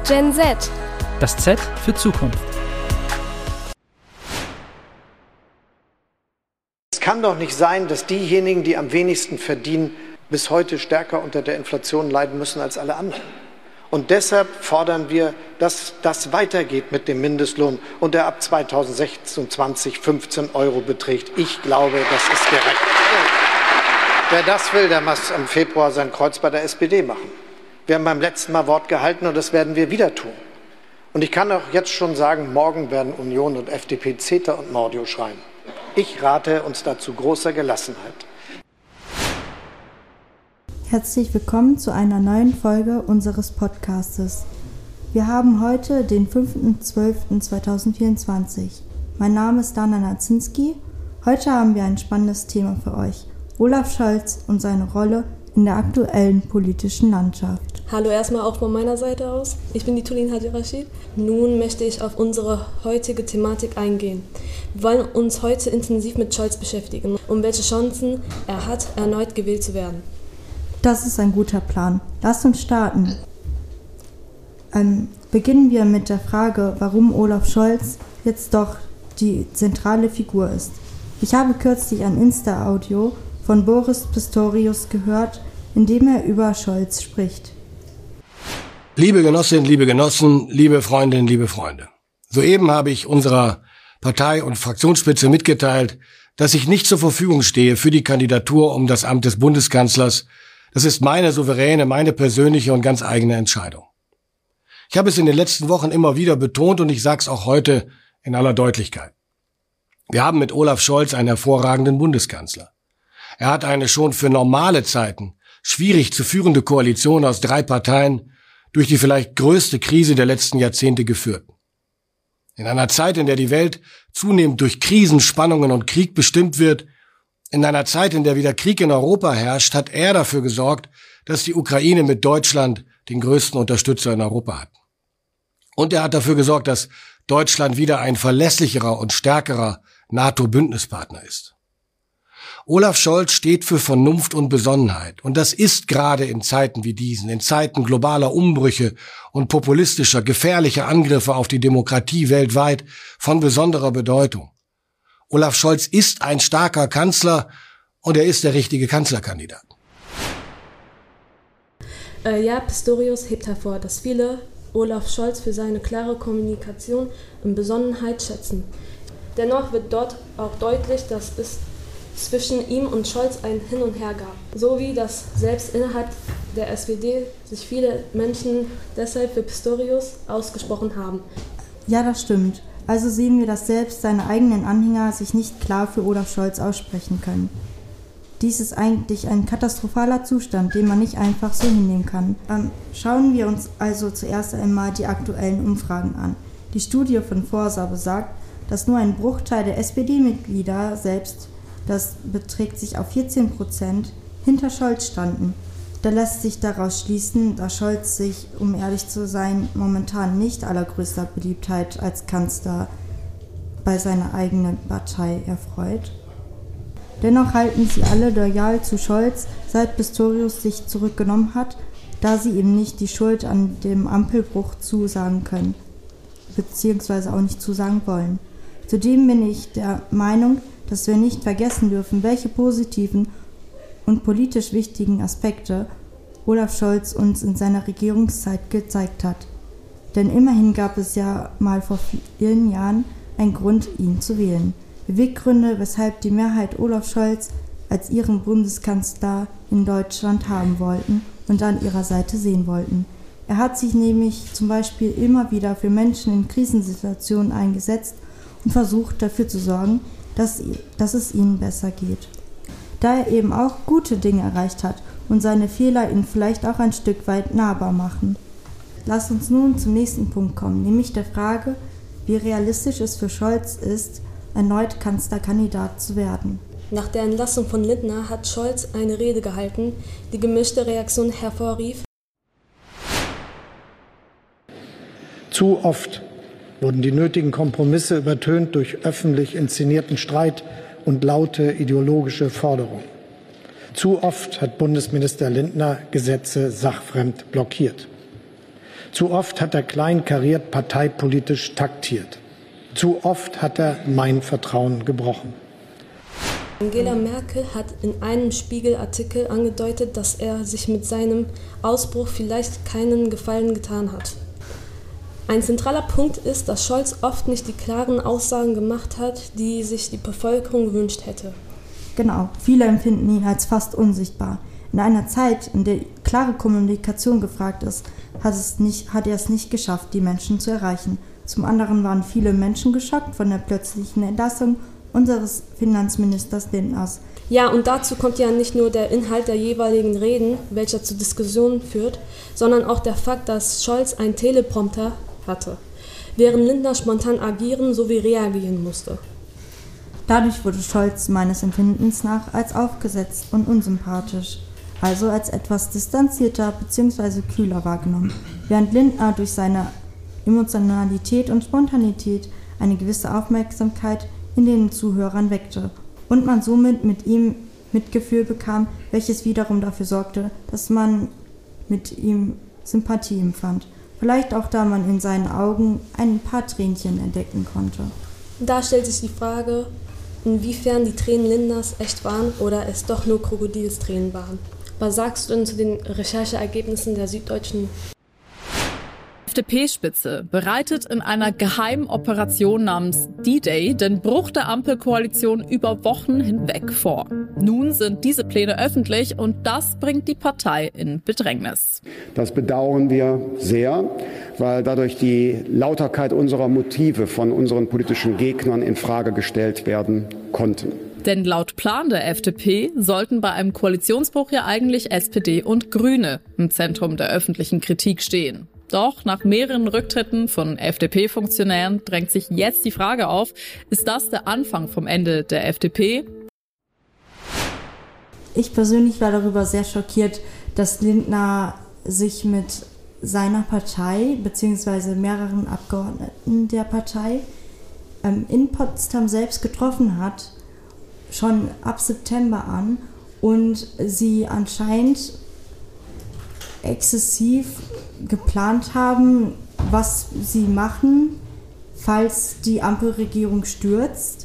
Gen Z. Das Z für Zukunft. Es kann doch nicht sein, dass diejenigen, die am wenigsten verdienen, bis heute stärker unter der Inflation leiden müssen als alle anderen. Und deshalb fordern wir, dass das weitergeht mit dem Mindestlohn und der ab 2026 15 € beträgt. Ich glaube, das ist gerecht. Wer das will, der muss im Februar sein Kreuz bei der SPD machen. Wir haben beim letzten Mal Wort gehalten und das werden wir wieder tun. Und ich kann auch jetzt schon sagen, morgen werden Union und FDP CETA und Mordio schreien. Ich rate uns dazu großer Gelassenheit. Herzlich willkommen zu einer neuen Folge unseres Podcastes. Wir haben heute den 5.12.2024. Mein Name ist Dana Nazinski. Heute haben wir ein spannendes Thema für euch. Olaf Scholz und seine Rolle in der aktuellen politischen Landschaft. Hallo erstmal auch von meiner Seite aus. Ich bin die Tulin Haji-Rashid. Nun möchte ich auf unsere heutige Thematik eingehen. Wir wollen uns heute intensiv mit Scholz beschäftigen und welche Chancen er hat, erneut gewählt zu werden. Das ist ein guter Plan. Lasst uns starten. Beginnen wir mit der Frage, warum Olaf Scholz jetzt doch die zentrale Figur ist. Ich habe kürzlich ein Insta-Audio von Boris Pistorius gehört, in dem er über Scholz spricht. Liebe Genossinnen, liebe Genossen, liebe Freundinnen, liebe Freunde. Soeben habe ich unserer Partei- und Fraktionsspitze mitgeteilt, dass ich nicht zur Verfügung stehe für die Kandidatur um das Amt des Bundeskanzlers. Das ist meine souveräne, meine persönliche und ganz eigene Entscheidung. Ich habe es in den letzten Wochen immer wieder betont und ich sage es auch heute in aller Deutlichkeit. Wir haben mit Olaf Scholz einen hervorragenden Bundeskanzler. Er hat eine schon für normale Zeiten schwierig zu führende Koalition aus 3 Parteien durch die vielleicht größte Krise der letzten Jahrzehnte geführt. In einer Zeit, in der die Welt zunehmend durch Krisen, Spannungen und Krieg bestimmt wird, in einer Zeit, in der wieder Krieg in Europa herrscht, hat er dafür gesorgt, dass die Ukraine mit Deutschland den größten Unterstützer in Europa hat. Und er hat dafür gesorgt, dass Deutschland wieder ein verlässlicherer und stärkerer NATO-Bündnispartner ist. Olaf Scholz steht für Vernunft und Besonnenheit. Und das ist gerade in Zeiten wie diesen, in Zeiten globaler Umbrüche und populistischer, gefährlicher Angriffe auf die Demokratie weltweit von besonderer Bedeutung. Olaf Scholz ist ein starker Kanzler und er ist der richtige Kanzlerkandidat. Pistorius hebt hervor, dass viele Olaf Scholz für seine klare Kommunikation und Besonnenheit schätzen. Dennoch wird dort auch deutlich, dass es zwischen ihm und Scholz ein Hin und Her gab, sowie dass selbst innerhalb der SPD sich viele Menschen deshalb für Pistorius ausgesprochen haben. Ja, das stimmt. Also sehen wir, dass selbst seine eigenen Anhänger sich nicht klar für Olaf Scholz aussprechen können. Dies ist eigentlich ein katastrophaler Zustand, den man nicht einfach so hinnehmen kann. Schauen wir uns also zuerst einmal die aktuellen Umfragen an. Die Studie von Forsa besagt, dass nur ein Bruchteil der SPD-Mitglieder selbst, das beträgt sich auf 14%, hinter Scholz standen. Da lässt sich daraus schließen, dass Scholz sich, um ehrlich zu sein, momentan nicht allergrößter Beliebtheit als Kanzler bei seiner eigenen Partei erfreut. Dennoch halten sie alle loyal zu Scholz, seit Pistorius sich zurückgenommen hat, da sie ihm nicht die Schuld an dem Ampelbruch zusagen können, beziehungsweise auch nicht zusagen wollen. Zudem bin ich der Meinung, dass wir nicht vergessen dürfen, welche positiven und politisch wichtigen Aspekte Olaf Scholz uns in seiner Regierungszeit gezeigt hat. Denn immerhin gab es ja mal vor vielen Jahren einen Grund, ihn zu wählen. Beweggründe, weshalb die Mehrheit Olaf Scholz als ihren Bundeskanzler in Deutschland haben wollten und an ihrer Seite sehen wollten. Er hat sich nämlich zum Beispiel immer wieder für Menschen in Krisensituationen eingesetzt und versucht dafür zu sorgen, dass es ihnen besser geht. Da er eben auch gute Dinge erreicht hat und seine Fehler ihn vielleicht auch ein Stück weit nahbar machen. Lasst uns nun zum nächsten Punkt kommen, nämlich der Frage, wie realistisch es für Scholz ist, erneut Kanzlerkandidat zu werden. Nach der Entlassung von Lindner hat Scholz eine Rede gehalten, die gemischte Reaktionen hervorrief. Zu oft wurden die nötigen Kompromisse übertönt durch öffentlich inszenierten Streit und laute ideologische Forderungen. Zu oft hat Bundesminister Lindner Gesetze sachfremd blockiert. Zu oft hat er kleinkariert parteipolitisch taktiert. Zu oft hat er mein Vertrauen gebrochen. Angela Merkel hat in einem Spiegel-Artikel angedeutet, dass er sich mit seinem Ausbruch vielleicht keinen Gefallen getan hat. Ein zentraler Punkt ist, dass Scholz oft nicht die klaren Aussagen gemacht hat, die sich die Bevölkerung gewünscht hätte. Genau, viele empfinden ihn als fast unsichtbar. In einer Zeit, in der klare Kommunikation gefragt ist, hat er es nicht geschafft, die Menschen zu erreichen. Zum anderen waren viele Menschen geschockt von der plötzlichen Entlassung unseres Finanzministers Lindners. Ja, und dazu kommt ja nicht nur der Inhalt der jeweiligen Reden, welcher zu Diskussionen führt, sondern auch der Fakt, dass Scholz einen Teleprompter hatte, während Lindner spontan agieren sowie reagieren musste. Dadurch wurde Scholz meines Empfindens nach als aufgesetzt und unsympathisch, also als etwas distanzierter bzw. kühler wahrgenommen, während Lindner durch seine Emotionalität und Spontanität eine gewisse Aufmerksamkeit in den Zuhörern weckte und man somit mit ihm Mitgefühl bekam, welches wiederum dafür sorgte, dass man mit ihm Sympathie empfand. Vielleicht auch, da man in seinen Augen ein paar Tränchen entdecken konnte. Da stellt sich die Frage, inwiefern die Tränen Lindners echt waren oder es doch nur Krokodilstränen waren. Was sagst du denn zu den Rechercheergebnissen der Süddeutschen? Die FDP-Spitze bereitet in einer geheimen Operation namens D-Day den Bruch der Ampelkoalition über Wochen hinweg vor. Nun sind diese Pläne öffentlich und das bringt die Partei in Bedrängnis. Das bedauern wir sehr, weil dadurch die Lauterkeit unserer Motive von unseren politischen Gegnern in Frage gestellt werden konnten. Denn laut Plan der FDP sollten bei einem Koalitionsbruch ja eigentlich SPD und Grüne im Zentrum der öffentlichen Kritik stehen. Doch nach mehreren Rücktritten von FDP-Funktionären drängt sich jetzt die Frage auf, ist das der Anfang vom Ende der FDP? Ich persönlich war darüber sehr schockiert, dass Lindner sich mit seiner Partei bzw. mehreren Abgeordneten der Partei in Potsdam selbst getroffen hat, schon ab September an, und sie anscheinend exzessiv geplant haben, was sie machen, falls die Ampelregierung stürzt.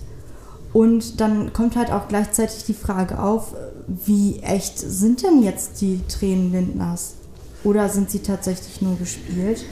Und dann kommt halt auch gleichzeitig die Frage auf, wie echt sind denn jetzt die Tränen Lindners? Oder sind sie tatsächlich nur gespielt?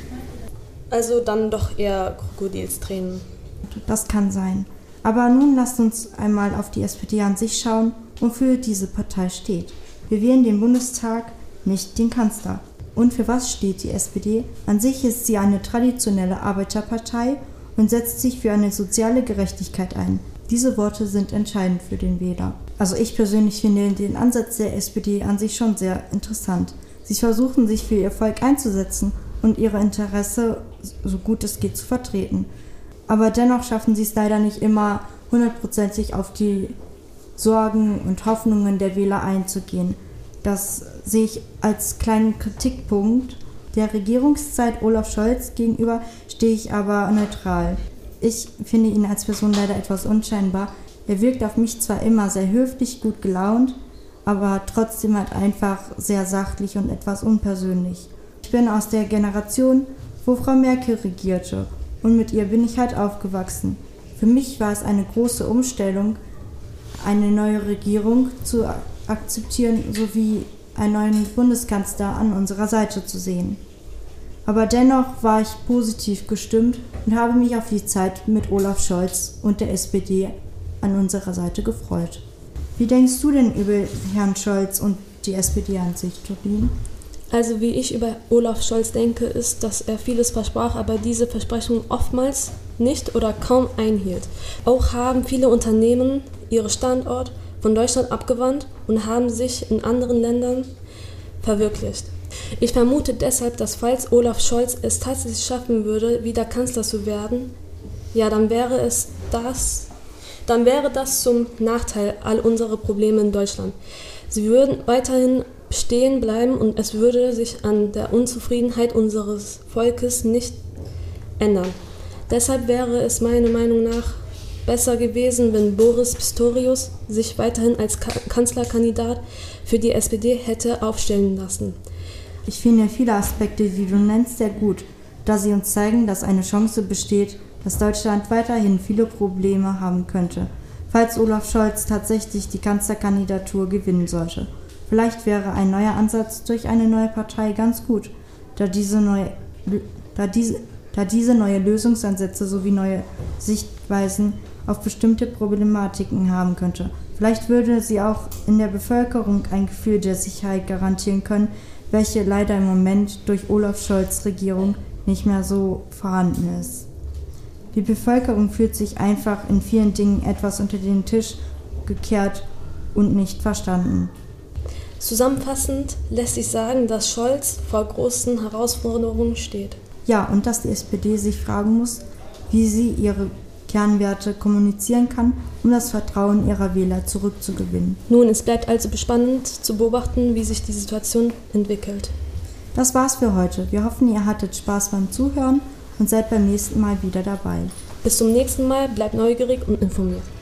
Also dann doch eher Krokodilstränen. Das kann sein. Aber nun lasst uns einmal auf die SPD an sich schauen, wofür diese Partei steht. Wir wählen den Bundestag, nicht den Kanzler. Und für was steht die SPD? An sich ist sie eine traditionelle Arbeiterpartei und setzt sich für eine soziale Gerechtigkeit ein. Diese Worte sind entscheidend für den Wähler. Also ich persönlich finde den Ansatz der SPD an sich schon sehr interessant. Sie versuchen, sich für ihr Volk einzusetzen und ihre Interesse so gut es geht zu vertreten. Aber dennoch schaffen sie es leider nicht immer, 100%ig auf die Sorgen und Hoffnungen der Wähler einzugehen. Das sehe ich als kleinen Kritikpunkt. Der Regierungszeit Olaf Scholz gegenüber stehe ich aber neutral. Ich finde ihn als Person leider etwas unscheinbar. Er wirkt auf mich zwar immer sehr höflich, gut gelaunt, aber trotzdem halt einfach sehr sachlich und etwas unpersönlich. Ich bin aus der Generation, wo Frau Merkel regierte, und mit ihr bin ich halt aufgewachsen. Für mich war es eine große Umstellung, eine neue Regierung zu akzeptieren, sowie einen neuen Bundeskanzler an unserer Seite zu sehen. Aber dennoch war ich positiv gestimmt und habe mich auf die Zeit mit Olaf Scholz und der SPD an unserer Seite gefreut. Wie denkst du denn über Herrn Scholz und die SPD an sich, Torin? Also wie ich über Olaf Scholz denke, ist, dass er vieles versprach, aber diese Versprechungen oftmals nicht oder kaum einhielt. Auch haben viele Unternehmen ihren Standort von Deutschland abgewandt und haben sich in anderen Ländern verwirklicht. Ich vermute deshalb, dass falls Olaf Scholz es tatsächlich schaffen würde, wieder Kanzler zu werden, ja, dann wäre das zum Nachteil all unserer Probleme in Deutschland. Sie würden weiterhin bestehen bleiben und es würde sich an der Unzufriedenheit unseres Volkes nicht ändern. Deshalb wäre es meiner Meinung nach besser gewesen, wenn Boris Pistorius sich weiterhin als Kanzlerkandidat für die SPD hätte aufstellen lassen. Ich finde viele Aspekte, die du nennst, sehr gut, da sie uns zeigen, dass eine Chance besteht, dass Deutschland weiterhin viele Probleme haben könnte, falls Olaf Scholz tatsächlich die Kanzlerkandidatur gewinnen sollte. Vielleicht wäre ein neuer Ansatz durch eine neue Partei ganz gut, da diese neue Lösungsansätze sowie neue Sichtweisen auf bestimmte Problematiken haben könnte. Vielleicht würde sie auch in der Bevölkerung ein Gefühl der Sicherheit garantieren können, welche leider im Moment durch Olaf Scholz' Regierung nicht mehr so vorhanden ist. Die Bevölkerung fühlt sich einfach in vielen Dingen etwas unter den Tisch gekehrt und nicht verstanden. Zusammenfassend lässt sich sagen, dass Scholz vor großen Herausforderungen steht. Ja, und dass die SPD sich fragen muss, wie sie ihre Kernwerte kommunizieren kann, um das Vertrauen ihrer Wähler zurückzugewinnen. Nun, es bleibt also spannend zu beobachten, wie sich die Situation entwickelt. Das war's für heute. Wir hoffen, ihr hattet Spaß beim Zuhören und seid beim nächsten Mal wieder dabei. Bis zum nächsten Mal, bleibt neugierig und informiert.